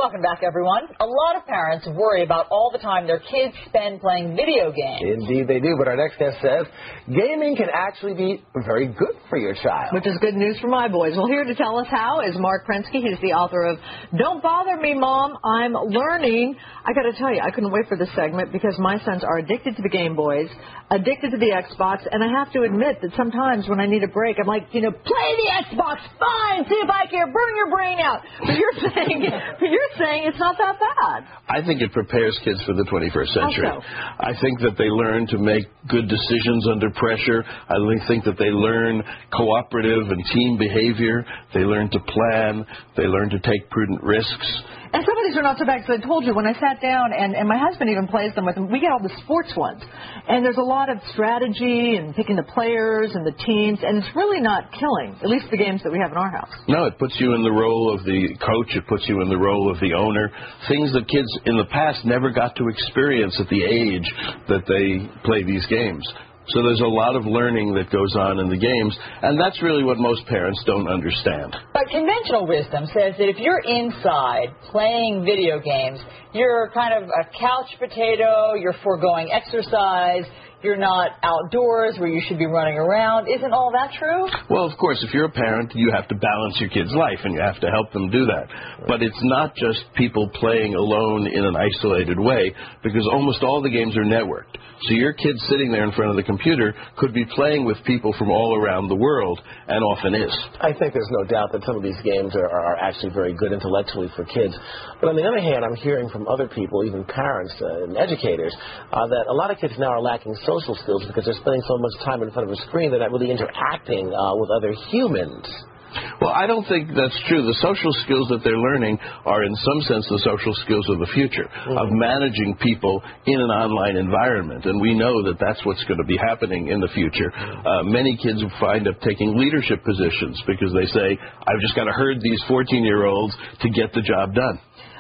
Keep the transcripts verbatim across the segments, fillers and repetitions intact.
Welcome back, everyone. A lot of parents worry about all the time their kids spend playing video games. Indeed they do, but our next guest says gaming can actually be very good for your child. Which is good news for my boys. Well, here to tell us how is Mark Prensky. He's the author of Don't Bother Me, Mom, I'm Learning. I got to tell you, I couldn't wait for this segment because my sons are addicted to the Game Boys, addicted to the Xbox, and I have to admit that sometimes when I need a break, I'm like, you know, play the Xbox, fine, see if I can burn your brain out. But you're saying, but you're saying it's not that bad. I think it prepares kids for the twenty-first century. How so? I think that they learn to make good decisions under pressure. I think that they learn cooperative and team behavior. They learn to plan. They learn to take prudent risks. And some of these are not so bad, because I told you, when I sat down, and, and my husband even plays them with him, we get all the sports ones. And there's a lot of strategy and picking the players and the teams, and it's really not killing, at least the games that we have in our house. No, it puts you in the role of the coach. It puts you in the role of the owner. Things that kids in the past never got to experience at the age that they play these games. So there's a lot of learning that goes on in the games, and that's really what most parents don't understand. But conventional wisdom says that if you're inside playing video games, you're kind of a couch potato, you're foregoing exercise, you're not outdoors where you should be running around. Isn't all that true? Well, of course, if you're a parent, you have to balance your kid's life, and you have to help them do that. But it's not just people playing alone in an isolated way, because almost all the games are networked. So your kid sitting there in front of the computer could be playing with people from all around the world, and often is. I think there's no doubt that some of these games are, are actually very good intellectually for kids. But on the other hand, I'm hearing from other people, even parents uh, and educators, uh, that a lot of kids now are lacking social skills because they're spending so much time in front of a screen they're not really interacting uh, with other humans. Well, I don't think that's true. The social skills that they're learning are, in some sense, the social skills of the future, mm-hmm. of managing people in an online environment. And we know that that's what's going to be happening in the future. Uh, many kids find up taking leadership positions because they say, I've just got to herd these fourteen-year-olds to get the job done.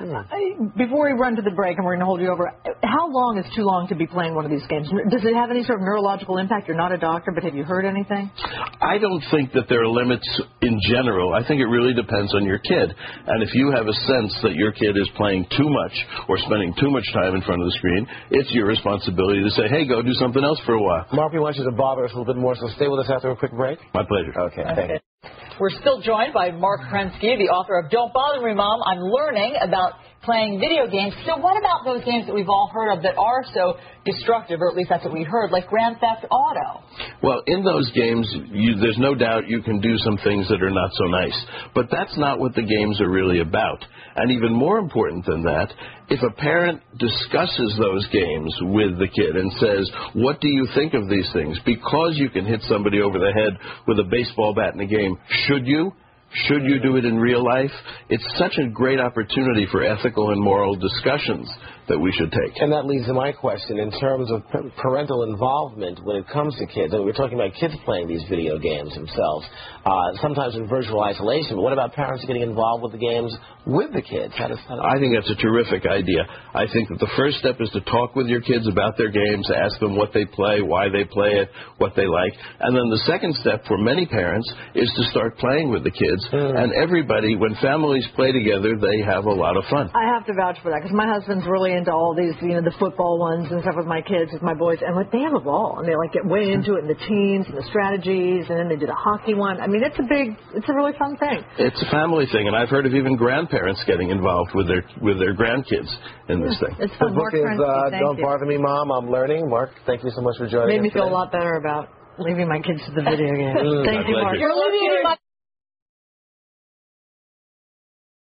Before we run to the break, and we're going to hold you over, how long is too long to be playing one of these games? Does it have any sort of neurological impact? You're not a doctor, but have you heard anything? I don't think that there are limits in general. I think it really depends on your kid. And if you have a sense that your kid is playing too much or spending too much time in front of the screen, it's your responsibility to say, hey, go do something else for a while. Mark, we want you to bother us a little bit more, so stay with us after a quick break. My pleasure. Okay, thank you. We're still joined by Mark Prensky, the author of Don't Bother Me, Mom, I'm Learning about playing video games. So what about those games that we've all heard of that are so destructive, or at least that's what we heard, like Grand Theft Auto? Well, in those games, you, there's no doubt you can do some things that are not so nice. But that's not what the games are really about. And even more important than that, if a parent discusses those games with the kid and says, what do you think of these things? Because you can hit somebody over the head with a baseball bat in a game, should you? Should you do it in real life? It's such a great opportunity for ethical and moral discussions that we should take. And that leads to my question in terms of parental involvement when it comes to kids. I mean, we're talking about kids playing these video games themselves, uh, sometimes in virtual isolation. But what about parents getting involved with the games with the kids? How does, how does I think that's a terrific idea. I think that the first step is to talk with your kids about their games, ask them what they play, why they play it, what they like. And then the second step for many parents is to start playing with the kids. Mm. And everybody, when families play together, they have a lot of fun. I have to vouch for that because my husband's really into all these, you know, the football ones and stuff with my kids, with my boys, and like they have a ball, and they like get way into it, and the teams and the strategies, and then they did a hockey one. I mean, it's a big, it's a really fun thing. It's a family thing, and I've heard of even grandparents getting involved with their with their grandkids in this thing. It's fun. The book Mark is Prensky, uh, Don't you. Bother Me, Mom, I'm Learning. Mark, thank you so much for joining Made us me feel today. a lot better about leaving my kids to the video game. Mm, Thank you, Mark. You're living